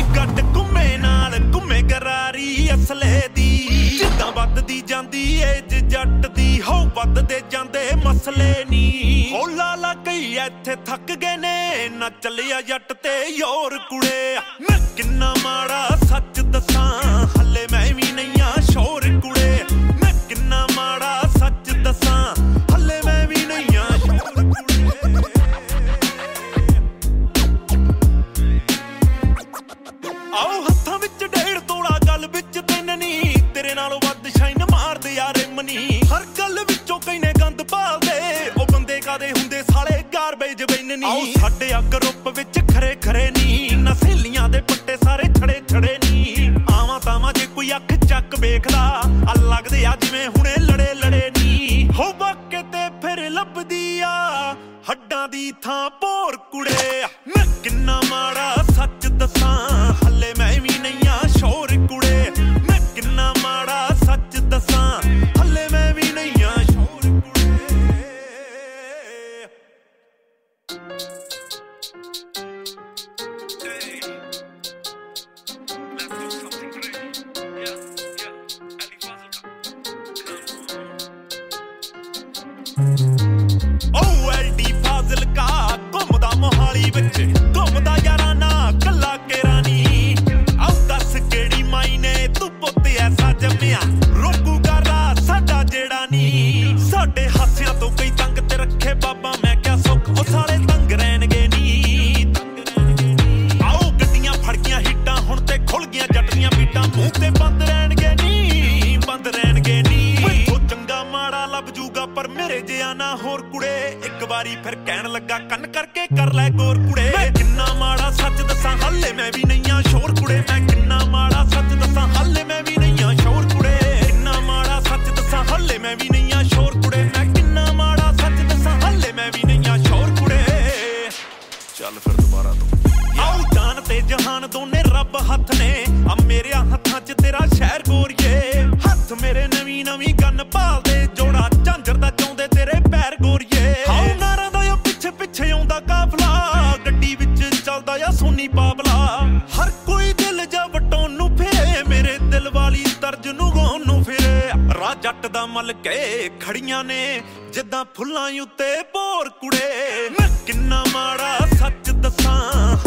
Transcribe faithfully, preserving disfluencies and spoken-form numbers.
ਗੱਡ ਘੁੰਮੇ ਨਾਲ ਘੁੰਮੇ ਗਰਾਰੀ ਅਸਲੇ ਦੀ ਜਿੱਦਾਂ ਵੱਧਦੀ ਜਾਂਦੀ ਏਜ ਜੱਟ ਦੀ ਹੋ ਵੱਧਦੇ ਜਾਂਦੇ ਮਸਲੇ ਨੀ ਹੋ ਲਾਲਾ ਕਈ ਇੱਥੇ ਥੱਕ ਗਏ ਨੇ ਨਾ ਚੱਲਿਆ ਜੱਟ ਤੇ ਯੋਰ ਕੁੜੇ ਮੈਂ ਕਿੰਨਾ ਮਾੜਾ ਸੱਚ ਦੱਸਾਂ ਹੱਲੇ ਮੈਂ ਵੀ ਨਹੀਂ ਆ ਸ਼ੋਰ ਕੁੜੇ ਮੈਂ ਕਿੰਨਾ ਮਾੜਾ ਸੱਚ ਦੱਸਾਂ ਹੱਲੇ ਮੈਂ ਵੀ ਨਹੀਂ ਆ ਸ਼ੋਰ ਕੁੜੇ ਆਓ ਹੱਥਾਂ ਵਿੱਚ ਡੇਢ ਤੋਲਾ ਗੱਲ ਵਿੱਚ ਤਿੰਨ ਨੀ ਤੇਰੇ ਨਾਲੋਂ ਵੱਧ ਸ਼ਾਈਨ ਮਾਰਦੇ ਯਾਰੇ ਮਨੀ ਹਰ ਗੱਲ ਵਿੱਚੋਂ ਕਈਨੇ ਗੰਦ ਭਾਲਦੇ ਉਹ ਬੰਦੇ ਕਾਦੇ ਹੁੰਦੇ ਸਾਲੇ ਗਾਰਬੇਜ ਬੈਨ ਨੀ ਆਓ ਸਾਡੇ ਆ ਗਰੁੱਪ ਵਿੱਚ ਖਰੇ ਖਰੇ ਨੀ ਨਾ ਸਹੇਲੀਆਂ ਦੇ ਪੱਟੇ ਸਾਰੇ ਛੜੇ ਛੜੇ ਨੀ ਆਵਾਂ ਤਾਵਾਂ ਜੇ ਕੋਈ ਅੱਖ ਚੱਕ ਵੇਖਦਾ ਆ ਲੱਗਦੇ ਆ ਜਿਵੇਂ ਹੁਣੇ ਲੜੇ ਲੜੇ ਨੀ ਹੋ ਬਾਕੇ ਤੇ ਫਿਰ ਲੱਭਦੀ ਆ ਹੱਡਾਂ ਦੀ ਥਾਂ ਭੋਰ ਕੁੜੇ ਮੈਂ ਕਿੰਨਾ ਮਾੜਾ ਸੱਚ ਦੱਸਾਂ ਹੱਲੇ ਮੈਂ ਵੀ ਨਹੀਂ ਆ ਸ਼ੋਰ ਕੁੜੇ ਮੈਂ ਕਿੰਨਾ ਮਾੜਾ ਸੱਚ ਦੱਸਾਂ ਹੱਲੇ ਮੈਂ ਵੀ ਨਹੀਂ ਆ ਸ਼ੋਰ ਕੁੜੇ ਓ ਐਲ ਡੀ ਫਾਜ਼ਿਲਕਾ ਘੁੰਮਦਾ ਮੋਹਾਲੀ ਵਿੱਚ ਘੁੰਮਦਾ ਯਾਰਾਂ ਨਾ ਕੱਲਾ ਕੇਰਾ ਨੀ ਆਓ ਦੱਸ ਕਿਹੜੀ ਮਾਈ ਨੇ ਤੂੰ ਪੁੱਤ ਐਸਾ ਜੰਮਿਆ ਰੋਕੂਗਾ ਰਾਹ ਸਾਡਾ ਜਿਹੜਾ ਨੀ ਸਾਡੇ ਹਾਸਿਆਂ ਤੋਂ ਕਈ ਤੰਗ ਤੇ ਰੱਖੇ ਬਾਬਾ ਮੈਂ ਕਿਹਾ ਸੁੱਖ ਉਹ ਸਾਲੇ ਤੰਗ ਰਹਿਣਗੇ ਨੀ ਆਓ ਗੱਡੀਆਂ ਫੜ ਗਈਆਂ ਹਿੱਟਾਂ ਹੁਣ ਤੇ ਖੁੱਲ ਗਈਆਂ ਜੱਟ ਦੀਆਂ ਬੀਟਾਂ ਮੂੰਹ ਤੇ ਬੰਦ ਰਹਿਣਗੇ ਨੀ ਬੰਦ ਰਹਿਣਗੇ ਨੀ ਉਹ ਚੰਗਾ ਮਾੜਾ ਲੱਭ ਜੂਗਾ ਪਰ ਮੇਰੇ ਜਿਹਾ ਨਾ ਹੋਰ ਕੁੜੇ ਇੱਕ ਵਾਰੀ ਫਿਰ ਕਹਿਣ ਲੱਗਾ ਕੰਨ ਕਰਕੇ ਕਰ ਲੈ ਗੌਰ ਕੁੜੇ ਮੈਂ ਕਿੰਨਾ ਮਾੜਾ ਸੱਚ ਦੱਸਾਂ ਹੱਲੇ ਮੈਂ ਵੀ ਨਹੀਂ ਆ ਸ਼ੋਰ ਕੁੜੇ ਮੈਂ ਕਿੰਨਾ ਮਾੜਾ ਸੱਚ ਦੱਸਾਂ ਹੱਲੇ ਮੈਂ ਵੀ ਨਹੀਂ ਆ ਸ਼ੋਰ ਕੁੜੇ ਕਿੰਨਾ ਮਾੜਾ ਸੱਚ ਦੱਸਾਂ ਹੱਲੇ ਮੈਂ ਵੀ ਨਹੀਂ ਆ ਸ਼ੋਰ ਕੁੜੇ ਮੈਂ ਕਿੰਨਾ ਮਾੜਾ ਸੱਚ ਦੱਸਾਂ ਹੱਲੇ ਮੈਂ ਵੀ ਨਹੀਂ ਆ ਸ਼ੋਰ ਕੁੜੇ ਚੱਲ ਫਿਰ ਦੁਬਾਰਾ ਤੋਂ ਆਓ ਜਾਨ ਤੇ ਜਹਾਨ ਦੋਨੇ ਰੱਬ ਹੱਥ ਨੇ ਆ ਮੇਰੇ ਹੱਥਾਂ 'ਚ ਤੇਰਾ ਸ਼ਹਿਰ ਗੋਰੀਏ ਹੱਥ ਮੇਰੇ ਨਵੀਂ ਨਵੀਂ ਗੰਨ ਭਾਲਦੇ ਜੋੜਾ ਝਾਂਜਰ ਦਾ ਚਾਉਂਦੇ ਤੇਰੇ ਪੈਰ ਗੋਰੀਏ ਆਓ ਨਾਰਾਂ ਦਾ ਆ ਪਿੱਛੇ ਪਿੱਛੇ ਆਉਂਦਾ ਕਾਫਲਾ ਗੱਡੀ ਵਿੱਚ ਚੱਲਦਾ ਆ ਸੋਨੀ ਬਾਬਲਾ ਹਰ ਕੋਈ ਦਿਲ ਜਾ ਵਟਾਉਣ ਨੂੰ ਫਿਰੇ ਮੇਰੇ ਦਿਲ ਵਾਲੀ ਤਰਜ ਨੂੰ ਗਾਉਣ ਨੂੰ ਫਿਰੇ ਰਾਹ ਜੱਟ ਦਾ ਮਲ ਕੇ ਖੜੀਆਂ ਨੇ ਜਿੱਦਾਂ ਫੁੱਲਾਂ ਉੱਤੇ ਭੋਰ ਕੁੜੇ ਮੈਂ ਕਿੰਨਾ ਮਾੜਾ ਸੱਚ ਦੱਸਾਂ